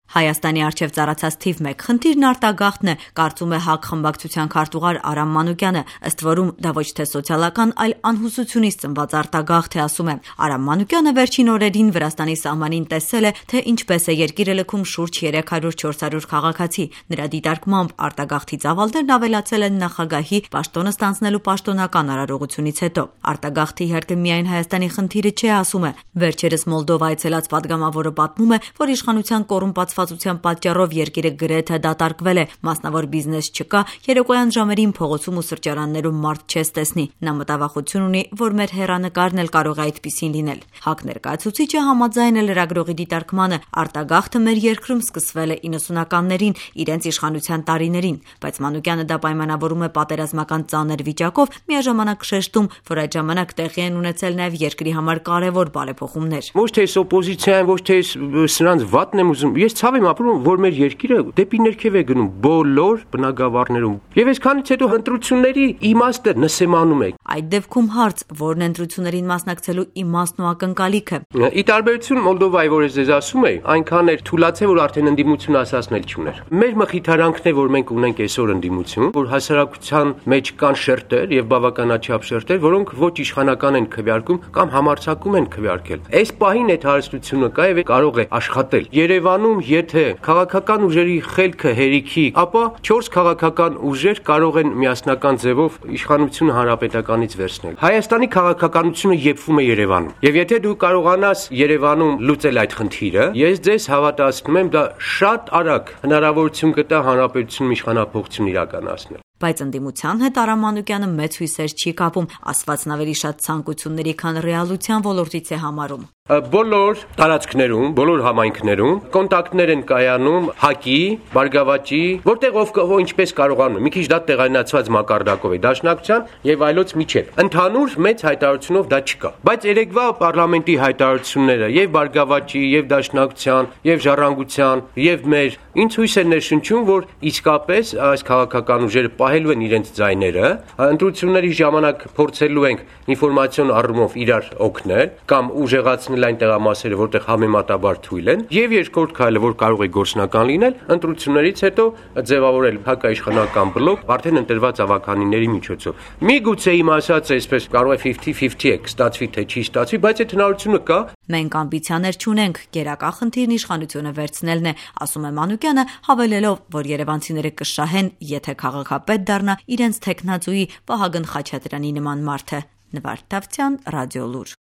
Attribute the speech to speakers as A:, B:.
A: Հայաստանի առջև ծառացած թիվ 1 խնդիրն արտագաղթն է, կարծում է ՀԱԿ խմբակցության քարտուղար Արամ Մանուկյանը, ըստ որում դա ոչ թե սոցիալական, այլ անհուսությունից ծնված արտագաղթ է, ասում է։ Արամ Մանուկյանը վերջին օրերին Վրաստանի սահմանին տեսել է, թե ինչպես է երկիրը լքում շուրջ 300-400 քաղաքացի։ Նրա դիտարկմամբ արտագաղթի ծավալներն ավելացել են նախագահի պաշտոնը ստանձնելու պաշտոնական արարողությունից հետո։ Արտագաղթի հերթը միայն Հայաստանի խնդիրը չէ, ասում է։ Վերջերս Մոլդովա այցելած պատգամավորը պատմում է, որ իշխանության կոռումպացվածության պատճառով երկիրը գրեթե դատարկվել է, մասնավոր բիզնես չկա, երեկոյան ժամերին փողոցում ու սրճարաններում մարդ չես տեսնի։ Նա մտավախություն ունի, որ մեր հեռանկարն էլ կարող է այդպիսին լինել։ ՀԱԿ ներկայացուցիչը համաձայն է լրագրողի դիտարկմանը, արտագաղթը մեր երկրում սկսվել է 90-ականներին, իրենց իշխանության տարիներին, բայց Մանուկյանը դա պայմանավորում է պատերազմական ծանր վիճակով, միաժամանակ շեշտում, որ այդ ժամանակ տեղի են ունեցել նաև երկրի համար կարևոր բարեփոխումներ։
B: Ոչ թե օպոզիցիան, ոչ թե սրանց վատն եմ ուզում, ես ցավ եմ ապրում, որ մեր երկիրը դեպի ներքև է գնում բոլոր բնակավարներում։ Եվ այսքանից հետո ընտրությունների իմաստը նսեմանում է։
A: Այդ դեպքում հարց, որն ընտրություններին մասնակցելու իմաստն ու ակնկալիքը։
B: Ի տարբերություն Մոլդովայի, որ ես ձեզ ասում եի, այնքան էր թուլացել, որ արդեն ընդդիմություն ասացնել չուներ։ Մեր մխիթարանքն է, որ մենք ունենք այսօր ընդդիմություն, որ հասարակության մեջ կան շերտեր եւ բավականաչափ շերտեր, որոնք ոչ իշխանական են քվեարկում կամ համարձակում են քվեարկել։ Այս պահին այդ հարստությունը կա եւ կարող է աշխատել։ Երևանում, եթե քաղաքական ուժերի խելքը հերիքի, ապա 4 քաղաքական ուժեր կարող են միասնական ձևով իշխանությունը հանրապետականից վերցնել։ Հայաստանի քաղաքականությունը եփվում է Երևանում։ Եվ եթե դու կարողանաս Երևանում լուծել այդ խնդիրը, ես ձեզ հավատացնում եմ, դա շատ արագ հնարավորություն կտա հանրապետությունում իշխանափոխություն իրականացնել։
A: Բայց ընդդիմության հետ Արամ Մանուկյանը մեծ հույսեր չի կապում, ասվածն ավելի շատ ցանկությունների, քան ռեալության ոլորտից է համարում։
B: Բոլոր տարածքներում, բոլոր համայնքներում կոնտակտներ են կայանում ՀԱԿ-ի, Բարգավաճի, որտեղ ով ինչպես կարողանում է, մի քիչ դա տեղայնացված մակարդակով է, Դաշնակցության եւ այլոց միջև։ Ընդհանուր մեծ հայտարարությունով դա չկա։ Բայց երեկվա պարլամենտի հայտարարությունները եւ Բարգավաճի, եւ Դաշնակցության, եւ Ժառանգության, եւ մեր ինձ հույս է ներշնչում, որ իսկապես այս քաղաքական ուժերը պահելու են իրենց ձայները, ընտրությունների ժամանակ փորձելու ենք ինֆորմացիոն առումով իրար օգնել կամ ուժեղացնել այն տեղամասերը, որտեղ համեմատաբար թույլ են, եւ երկրորդ քայլը, որ կարող է գործնական լինել, ընտրություններից հետո ձևավորել հակաիշխանական բլոկ արդեն ընտրված ավականիների միջոցով։ Միգուցե իմ ասած այսպես կարող է 50-50 է, կստացվի թե չի ստացվի, բայց այդ հնարավորությունը կա։
A: Մենք ամբիցիաներ չունենք, գերակա խնդիրն իշխանությունը վերցնելն է, ասում է Մանուկյանը, հավելելով, որ երևանցիները կշահեն, եթե քաղաքապետ դառնա իրենց թեկնածուի Վահագն Խաչատրյանի նման մարդը։ Նվարդ Թավթյան, Ռադիոլուր։